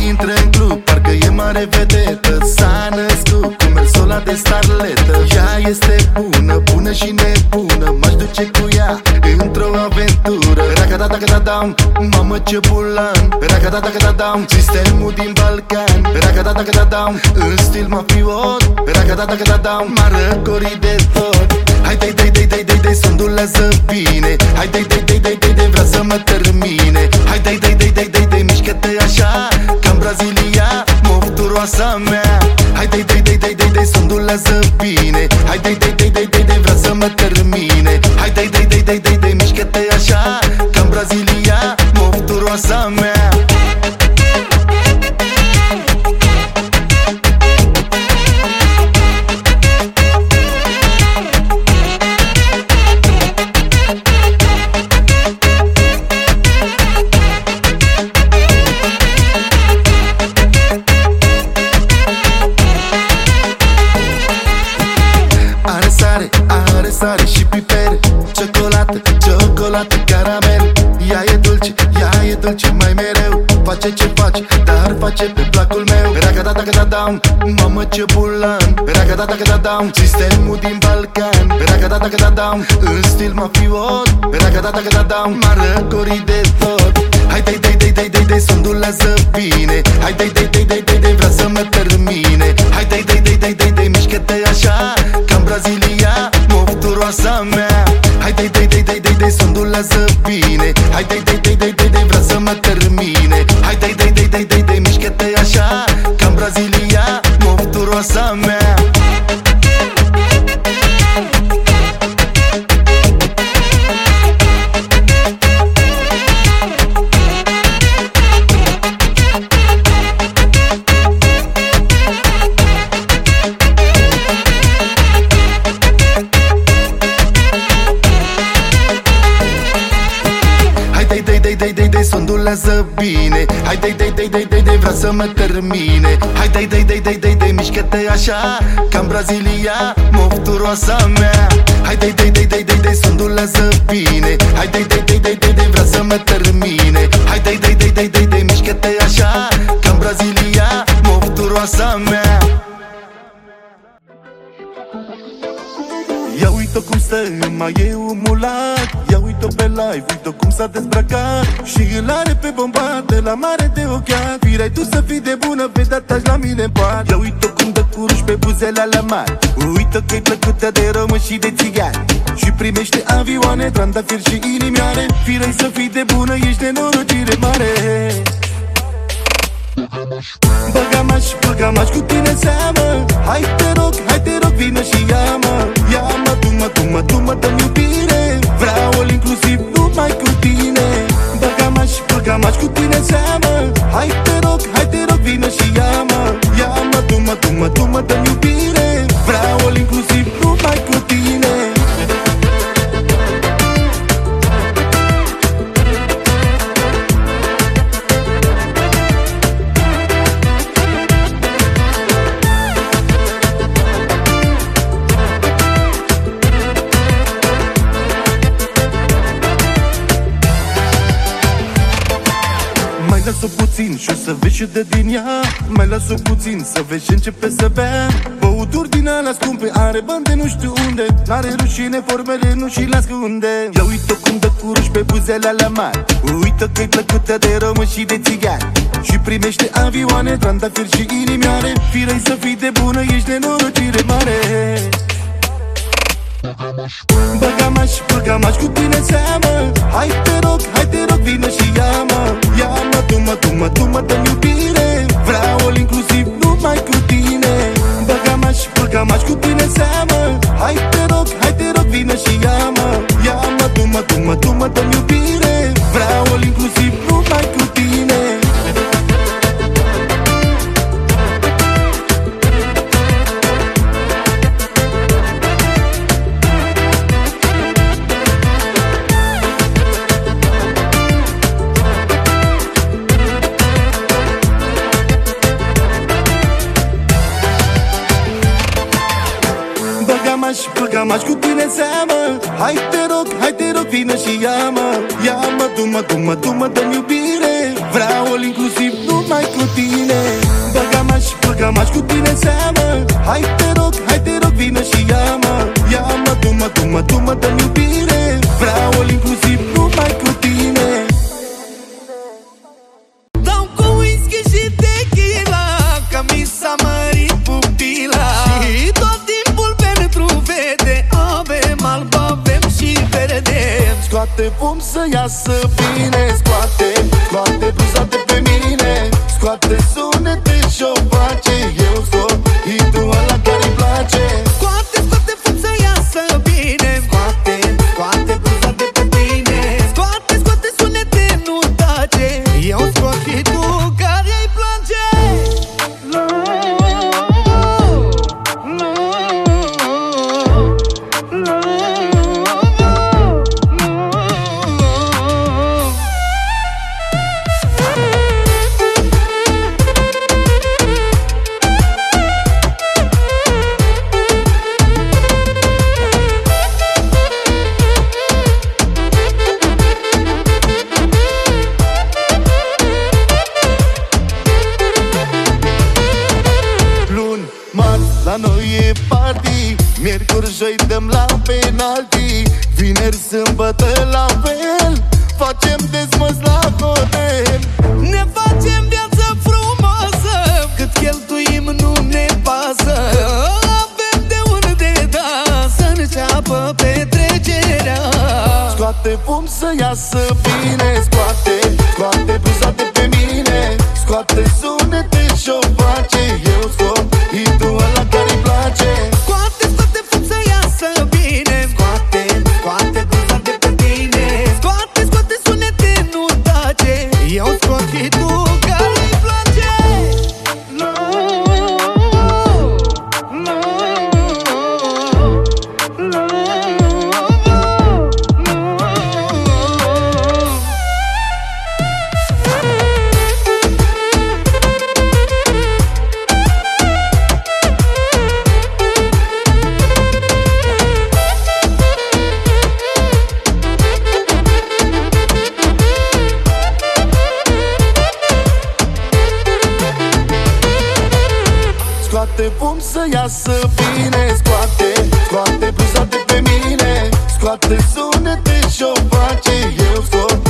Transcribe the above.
intră în club, parcă e mare vedetă. S-a născut cu mersul ăla de starletă. Ea este bună, bună și nebună. M-aș duce cu ea într-o aventură. Racadadacadadam, mamă ce bulan. Racadadacadadam, sistemul din Balcan. Racadadacadadam, în stil mafiot. Racadadacadadam, m-a răcorit de tot. Hai dai, dai, dai, dai, dai, dai, sondulează bine. Hai dai, dai, dai, dai, dai, dai, vrea să mă termine. Hai dai, dai, dai, dai, dai, dai, mișcă-te așa ca-n Brazilia, mofturoasa mea. Hai dai, dai, dai, dai, dai, dai, sondulează bine. Hai dai, dai, dai, dai, dai, dai, vrea să mă termine. Hai dai, dai, dai, dai, dai, dai, mișcă-te așa ca-n Brazilia, mofturoasa mea. Are sare și piper, ciocolată, ciocolată, caramel. Ea e dulce mai mereu. Face ce face, dar face pe placul meu. Racadadacadadam, mamă ce bulan. Racadadacadadam, sistemul din Balcan. Racadadacadadam, în stil mafiot. Racadadacadadam, m-a răcorit de tot. Hai dai, dai, dai, dai, dai, dai, sondulează bine. Hai dai, dai, dai, dai, dai, dai, vrea să mă termine. Hai dai, dai, dai, dai, dai, dai, mișcă-te așa ca-n Brazilia, mofturoasa mea. Hai dai, dai, dai, dai, dai, dai, sondulează bine. Hai dai, dai, dai, dai, dai, dai, vrea să mă termine. Hai dai, dai, dai, dai, dai, dai, mișcă-te așa ca-n Brazilia, mofturoasa mea. Sondulează bine. Hai dai, dai, dai, dai, dai, dai, vrea să mă termine. Hai dai, dai, dai, dai, dai, dai, mișcă-te așa ca-n Brazilia, mofturoasa mea. Hai dai, dai, dai, dai, dai, dai, sondulează bine. Hai dai, dai, dai, dai, dai, dai, vrea să mă termine. Hai dai, dai, dai, dai, dai, dai, mișcă-te așa ca-n Brazilia, mofturoasa mea. Ia uite-o cum stă, mai e umulat. Ia uite-o pe live, uite-o cum s-a dezbrăcat. Și îl are pe bombat, de la mare de ochiat. Firai tu să fii de bună, pe data la mine în pat. Ia uite-o cum dă curuș pe buzele alea mari. Uite-o că-i plăcută de român și de țigani. Și primește avioane, trandafiri și inimioare. Firai să fii de bună, ești de norocire mare. Băgamaș cu tine seamă. Hai te rog, vină și ia-mă. Ia-mă, tu mă dă-mi iubire. Vreau all inclusiv numai cu tine. Băgamaș cu tine seamă. Hai te rog, vină și ia-mă. Ia-mă, tu mă dă-mi iubire. Vreau all inclusiv numai cu tine. Lasă puțin și o să vezi și de din ea. Mai lasă puțin să vezi și începe să bea. Băuturi din alea scumpe, are bani de nu știu unde. N-are rușine, formele nu și le ascunde. Ia uite-o cum dă curuș pe buzele alea mari. Uite-o că-i plăcută de român și de țigani. Și primește avioane, trandafiri și inimioare. Firai să fii de bună, ești de norocire mare. Băgamaș cu tine seamă. Hai te rog, vină și ia-mă. Ia-mă, tu mă dă-mi iubire. Vreau all inclusiv numai cu tine. Băgamaș cu tine seamă. Hai te rog, vină și ia-mă. Ia-mă, tu mă dă-mi iubire. Vreau all inclusiv numai cu tine. Băgamaș cu tine seamă. Hai te rog, vină și ia-mă. Ia-mă, tu mă dă-mi iubire. Vreau all inclusiv numai cu tine. Băga-maș cu tine în seamă. Hai te rog, vină și ia-mă. Ia-mă, du-mă, dă-mi iubire. Vreau-o inclusiv numai cu tine. Dau cu whisky și tequila, că mi s-a mărit pupila. Și tot timpul pentru vede, avem alb, avem și verde. Scoate fum să iasă bine. Scoate bluza de pe mine. Scoate sunete și-o face. Eu scot hitul ăla care-i place. Scoate fum să iasă bine. Scoate bluza de pe tine. Scoate sunete, nu tace. Eu scot hitul care-i place. La noi e party, miercuri, joi dăm la penalti. Vineri, sâmbătă la fel, facem dezmăț la hotel. Ne facem viață frumoasă, cât cheltuim nu ne pasă. Avem de unde da, să înceapă petrecerea. Scoate fum să iasă bine. Scoate bluza de pe mine. Scoate sunete și-o face. Eu scot hitul ăla care-i place. Scoate fum să iasă bine. Scoate bluza de pe tine. Scoate sunete, nu tace. Eu scot hitul care-i place. Scoate fum să iasă bine. Scoate bluza de pe mine. Scoate sunete și-o face. Eu scot